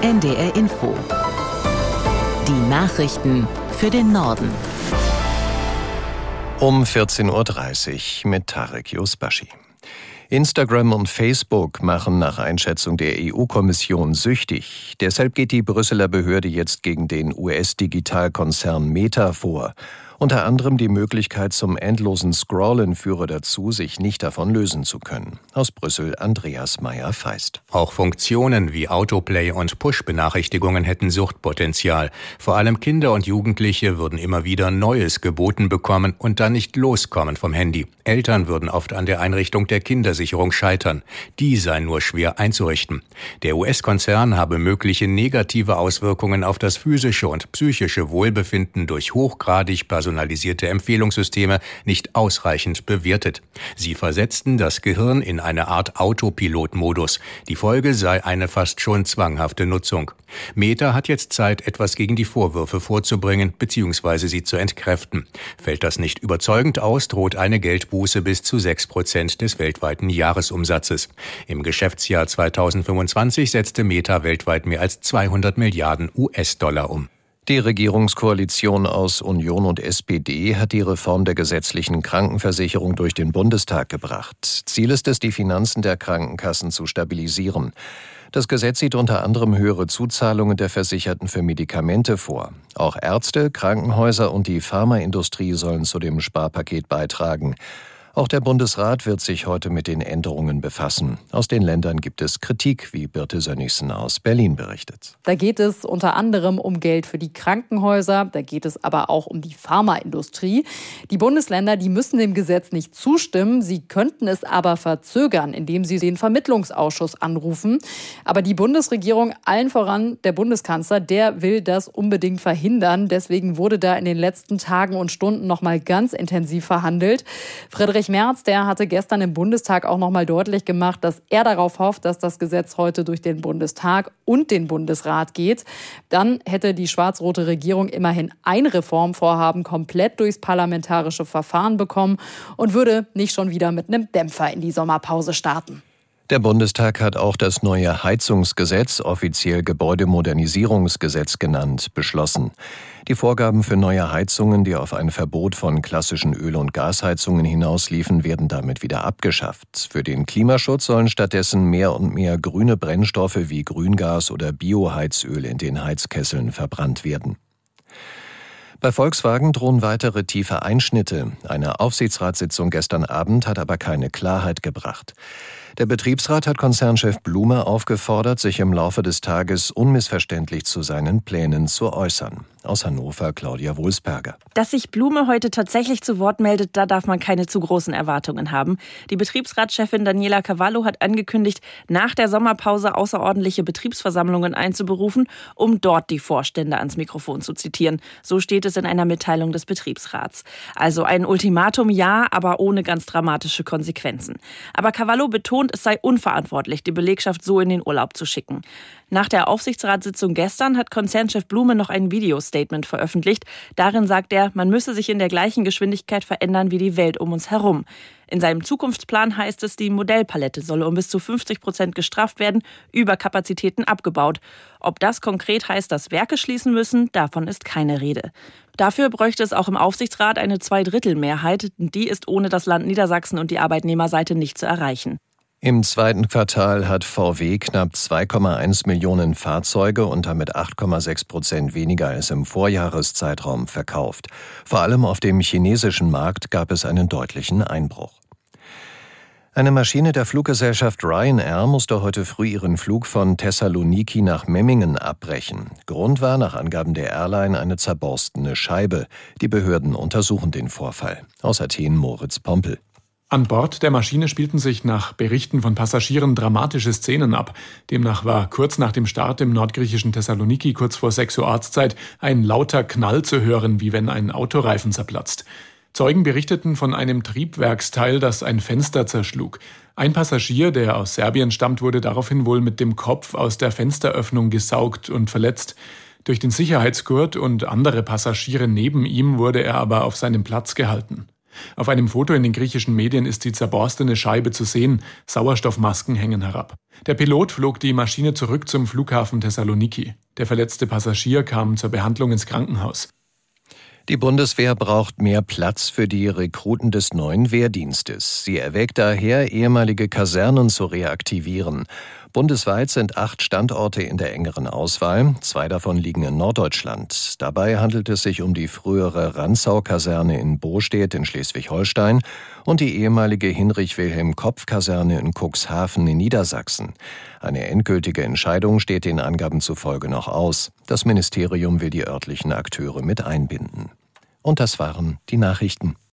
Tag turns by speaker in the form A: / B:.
A: NDR Info. Die Nachrichten für den Norden.
B: Um 14.30 Uhr mit Tarek Yusbashi. Instagram und Facebook machen nach Einschätzung der EU-Kommission süchtig. Deshalb geht die Brüsseler Behörde jetzt gegen den US-Digitalkonzern Meta vor. Unter anderem die Möglichkeit zum endlosen Scrollen führe dazu, sich nicht davon lösen zu können. Aus Brüssel Andreas Meyer-Feist.
C: Auch Funktionen wie Autoplay und Push-Benachrichtigungen hätten Suchtpotenzial. Vor allem Kinder und Jugendliche würden immer wieder Neues geboten bekommen und dann nicht loskommen vom Handy. Eltern würden oft an der Einrichtung der Kindersicherung scheitern. Die sei nur schwer einzurichten. Der US-Konzern habe mögliche negative Auswirkungen auf das physische und psychische Wohlbefinden durch hochgradig personalisierte Empfehlungssysteme nicht ausreichend bewertet. Sie versetzten das Gehirn in eine Art Autopilot-Modus. Die Folge sei eine fast schon zwanghafte Nutzung. Meta hat jetzt Zeit, etwas gegen die Vorwürfe vorzubringen bzw. sie zu entkräften. Fällt das nicht überzeugend aus, droht eine Geldbuße bis zu 6% des weltweiten Jahresumsatzes. Im Geschäftsjahr 2025 setzte Meta weltweit mehr als 200 Milliarden US-Dollar um.
B: Die Regierungskoalition aus Union und SPD hat die Reform der gesetzlichen Krankenversicherung durch den Bundestag gebracht. Ziel ist es, die Finanzen der Krankenkassen zu stabilisieren. Das Gesetz sieht unter anderem höhere Zuzahlungen der Versicherten für Medikamente vor. Auch Ärzte, Krankenhäuser und die Pharmaindustrie sollen zu dem Sparpaket beitragen. Auch der Bundesrat wird sich heute mit den Änderungen befassen. Aus den Ländern gibt es Kritik, wie Birte Sönnigsen aus Berlin berichtet.
D: Da geht es unter anderem um Geld für die Krankenhäuser, da geht es aber auch um die Pharmaindustrie. Die Bundesländer, die müssen dem Gesetz nicht zustimmen, sie könnten es aber verzögern, indem sie den Vermittlungsausschuss anrufen. Aber die Bundesregierung, allen voran der Bundeskanzler, der will das unbedingt verhindern. Deswegen wurde da in den letzten Tagen und Stunden noch mal ganz intensiv verhandelt. Friedrich Merz, der hatte gestern im Bundestag auch noch mal deutlich gemacht, dass er darauf hofft, dass das Gesetz heute durch den Bundestag und den Bundesrat geht. Dann hätte die schwarz-rote Regierung immerhin ein Reformvorhaben komplett durchs parlamentarische Verfahren bekommen und würde nicht schon wieder mit einem Dämpfer in die Sommerpause starten.
B: Der Bundestag hat auch das neue Heizungsgesetz, offiziell Gebäudemodernisierungsgesetz genannt, beschlossen. Die Vorgaben für neue Heizungen, die auf ein Verbot von klassischen Öl- und Gasheizungen hinausliefen, werden damit wieder abgeschafft. Für den Klimaschutz sollen stattdessen mehr und mehr grüne Brennstoffe wie Grüngas oder Bioheizöl in den Heizkesseln verbrannt werden. Bei Volkswagen drohen weitere tiefe Einschnitte. Eine Aufsichtsratssitzung gestern Abend hat aber keine Klarheit gebracht. Der Betriebsrat hat Konzernchef Blume aufgefordert, sich im Laufe des Tages unmissverständlich zu seinen Plänen zu äußern. Aus Hannover Claudia Wulsberger.
E: Dass sich Blume heute tatsächlich zu Wort meldet, da darf man keine zu großen Erwartungen haben. Die Betriebsratschefin Daniela Cavallo hat angekündigt, nach der Sommerpause außerordentliche Betriebsversammlungen einzuberufen, um dort die Vorstände ans Mikrofon zu zitieren. So steht es in einer Mitteilung des Betriebsrats. Also ein Ultimatum, ja, aber ohne ganz dramatische Konsequenzen. Aber Cavallo betont, es sei unverantwortlich, die Belegschaft so in den Urlaub zu schicken. Nach der Aufsichtsratssitzung gestern hat Konzernchef Blume noch ein Videostatement veröffentlicht. Darin sagt er, man müsse sich in der gleichen Geschwindigkeit verändern wie die Welt um uns herum. In seinem Zukunftsplan heißt es, die Modellpalette solle um bis zu 50% gestrafft werden, Überkapazitäten abgebaut. Ob das konkret heißt, dass Werke schließen müssen, davon ist keine Rede. Dafür bräuchte es auch im Aufsichtsrat eine Zweidrittelmehrheit. Die ist ohne das Land Niedersachsen und die Arbeitnehmerseite nicht zu erreichen.
B: Im zweiten Quartal hat VW knapp 2,1 Millionen Fahrzeuge und damit 8,6% weniger als im Vorjahreszeitraum verkauft. Vor allem auf dem chinesischen Markt gab es einen deutlichen Einbruch. Eine Maschine der Fluggesellschaft Ryanair musste heute früh ihren Flug von Thessaloniki nach Memmingen abbrechen. Grund war nach Angaben der Airline eine zerborstene Scheibe. Die Behörden untersuchen den Vorfall. Aus Athen Moritz Pompel.
F: An Bord der Maschine spielten sich nach Berichten von Passagieren dramatische Szenen ab. Demnach war kurz nach dem Start im nordgriechischen Thessaloniki, kurz vor 6 Uhr Ortszeit, ein lauter Knall zu hören, wie wenn ein Autoreifen zerplatzt. Zeugen berichteten von einem Triebwerksteil, das ein Fenster zerschlug. Ein Passagier, der aus Serbien stammt, wurde daraufhin wohl mit dem Kopf aus der Fensteröffnung gesaugt und verletzt. Durch den Sicherheitsgurt und andere Passagiere neben ihm wurde er aber auf seinem Platz gehalten. Auf einem Foto in den griechischen Medien ist die zerborstene Scheibe zu sehen. Sauerstoffmasken hängen herab. Der Pilot flog die Maschine zurück zum Flughafen Thessaloniki. Der verletzte Passagier kam zur Behandlung ins Krankenhaus.
B: Die Bundeswehr braucht mehr Platz für die Rekruten des neuen Wehrdienstes. Sie erwägt daher, ehemalige Kasernen zu reaktivieren. Bundesweit sind 8 Standorte in der engeren Auswahl. 2 davon liegen in Norddeutschland. Dabei handelt es sich um die frühere Rantzau-Kaserne in Bostedt in Schleswig-Holstein und die ehemalige Hinrich-Wilhelm-Kopf-Kaserne in Cuxhaven in Niedersachsen. Eine endgültige Entscheidung steht den Angaben zufolge noch aus. Das Ministerium will die örtlichen Akteure mit einbinden. Und das waren die Nachrichten.